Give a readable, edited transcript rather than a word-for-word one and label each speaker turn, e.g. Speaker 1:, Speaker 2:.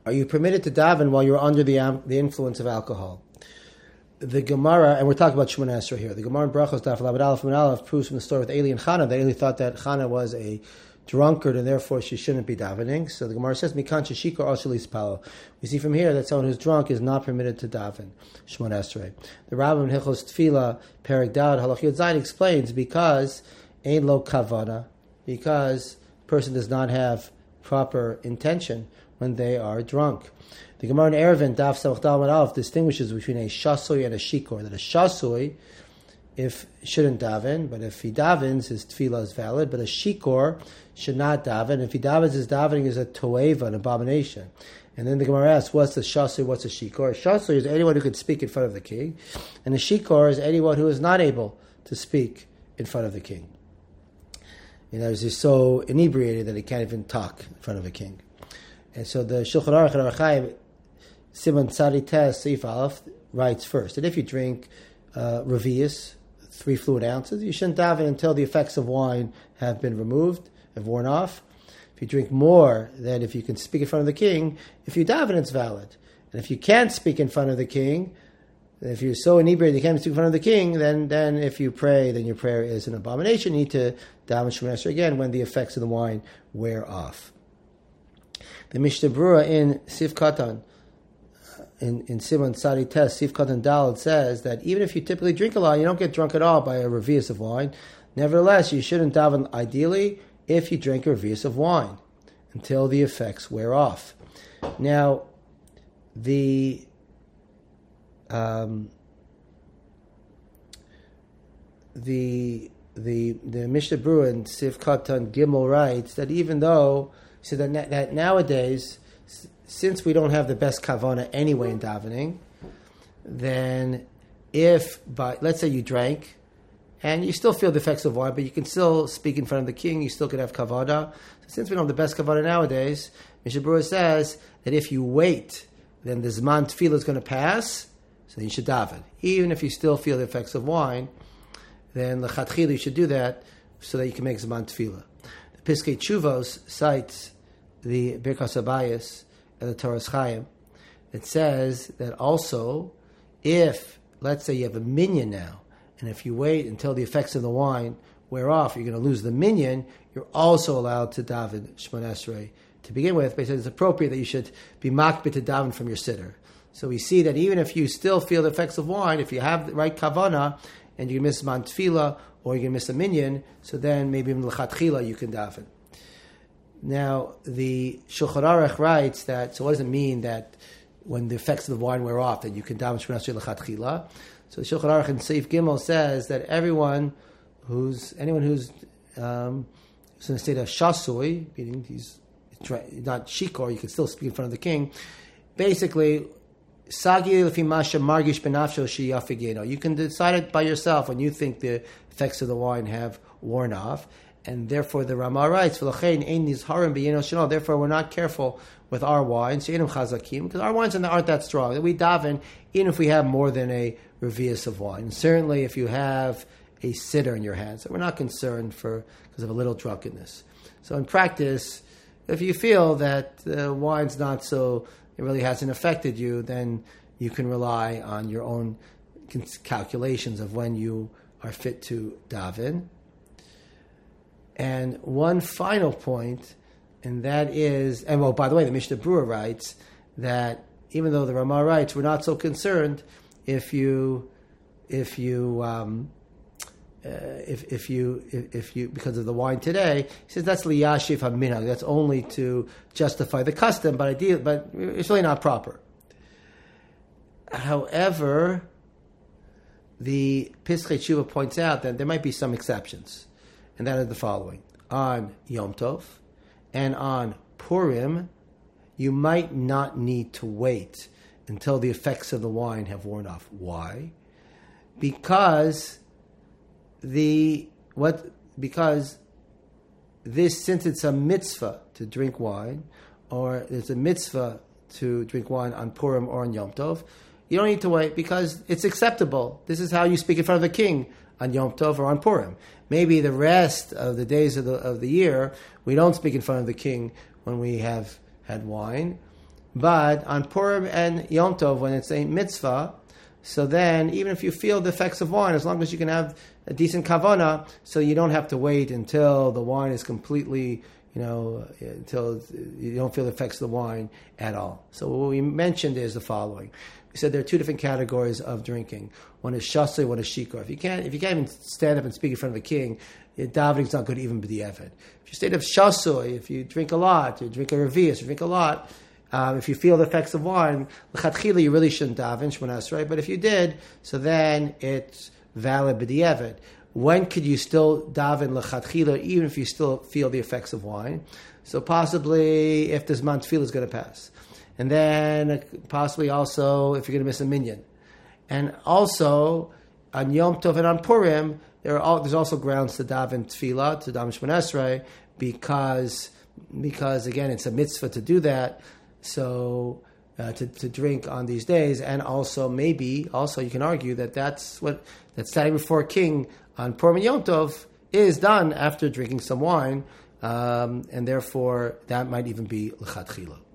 Speaker 1: Are you permitted to daven while you're under the influence of alcohol? The Gemara, and we're talking about Shemona Esrei here, the Gemara in Brachos Daf Lamed Aleph Min Aleph proves from the story with Eli and Chana that Eli thought that Chana was a drunkard and therefore she shouldn't be davening. So the Gemara says, Mikan sheshikar also lispalo. We see from here that someone who's drunk is not permitted to daven Shemona Esrei. The Rambam in Hilchos Tefillah, Perek Dad, Halach Yud Zayin explains because ein lo kavana, because a person does not have proper intention when they are drunk. The Gemara in Eruvin, Daf Samach Dal Amud Aleph, distinguishes between a shasui and a shikor. That a shasui, shouldn't daven, but if he davens, his tefillah is valid. But a shikor should not daven. If he davens, his davening is a toeva, an abomination. And then the Gemara asks, what's a shasui, what's a shikor? A shasui is anyone who could speak in front of the king, and a shikor is anyone who is not able to speak in front of the king. In other words, he's so inebriated that he can't even talk in front of a king. And so the Shulchan Aruch and Orach Chaim, Siman Tzadi Tes Seif Aleph, writes first that if you drink revius, 3 fluid ounces, you shouldn't daven until the effects of wine have been removed, have worn off. If you drink more than if you can speak in front of the king, if you daven, it's valid. And if you can't speak in front of the king, if you're so inebriated you can't speak in front of the king, then if you pray, then your prayer is an abomination. You need to daven Shemona Esrei again when the effects of the wine wear off. The Mishnah Berurah in Sif Katan, in Siman Tzadi Tes, Sif Katan Daled, says that even if you typically drink a lot, you don't get drunk at all by a revius of wine. Nevertheless, you shouldn't daven ideally if you drink a revius of wine until the effects wear off. Now, the Mishnah Berurah in Sif Katan Gimel writes that even though so that nowadays, since we don't have the best kavana anyway in davening, then let's say you drank, and you still feel the effects of wine, but you can still speak in front of the king, you still can have kavana. So since we don't have the best kavana nowadays, Mishnah Berurah says that if you wait, then the zman tefillah is going to pass, so then you should daven. Even if you still feel the effects of wine, then l'chatchila you should do that so that you can make zman tefillah. The Piskei Tshuvos cites the Birkas Habayis and the Toras Chaim. It says that also, if, let's say you have a minyan now, and if you wait until the effects of the wine wear off, you're going to lose the minyan, you're also allowed to daven Shemona Esrei to begin with, but he says it's appropriate that you should be makbid to daven from your sitter. So we see that even if you still feel the effects of wine, if you have the right kavana, and you can miss man tefillah, or you can miss a minyan, so then maybe in l'chatchila you can daven. Now, the Shulchan Aruch writes that, so what does it mean that when the effects of the wine wear off, that you can daven Shemona Esrei l'chatchila? So the Shulchan Aruch in Seif Gimel says that anyone who's in a state of shasui, meaning he's not shikor, you can still speak in front of the king, basically, sagi lefi masha margish benafsho sheyafigeno. You can decide it by yourself when you think the effects of the wine have worn off. And therefore, the Rama writes, therefore, we're not careful with our wines, because our wines aren't that strong. We daven, even if we have more than a revius of wine. And certainly, if you have a sitter in your hands, so we're not concerned because of a little drunkenness. So in practice, if you feel that the wine's not so, it really hasn't affected you, then you can rely on your own calculations of when you are fit to daven. And one final point, and that is, by the way, the Mishnah Berurah writes that even though the Rama writes, we're not so concerned if you because of the wine today, he says that's liyashiv haminhag. That's only to justify the custom, but it's really not proper. However, the Piskei Teshuvah points out that there might be some exceptions. And that is the following. On Yom Tov and on Purim, you might not need to wait until the effects of the wine have worn off. Why? Because since it's a mitzvah to drink wine, or it's a mitzvah to drink wine on Purim or on Yom Tov, you don't need to wait because it's acceptable. This is how you speak in front of the king on Yom Tov or on Purim. Maybe the rest of the days of the year, we don't speak in front of the king when we have had wine. But on Purim and Yom Tov, when it's a mitzvah, so then even if you feel the effects of wine, as long as you can have a decent kavana, so you don't have to wait until the wine is completely, until you don't feel the effects of the wine at all. So what we mentioned is the following. We said there are two different categories of drinking. One is shasui, one is shikar. If you can't even stand up and speak in front of a king, davening is not good even b'di'evet. If you stayed up shasui, if you drink a lot, you drink a revius, you drink a lot, if you feel the effects of wine, l'chatchila you really shouldn't daven Shemona Esrei. But if you did, so then it's valid b'di'evet. When could you still daven l'chatchila even if you still feel the effects of wine? So possibly if this month tefillah is going to pass. And then possibly also if you're going to miss a minyan. And also on Yom Tov and on Purim, there's also grounds to daven tefillah, to daven Shemona Esrei, because again, it's a mitzvah to do that. So to drink on these days, and also maybe you can argue that standing before a king on Purim and Yom Tov is done after drinking some wine, and therefore that might even be l'chatchila.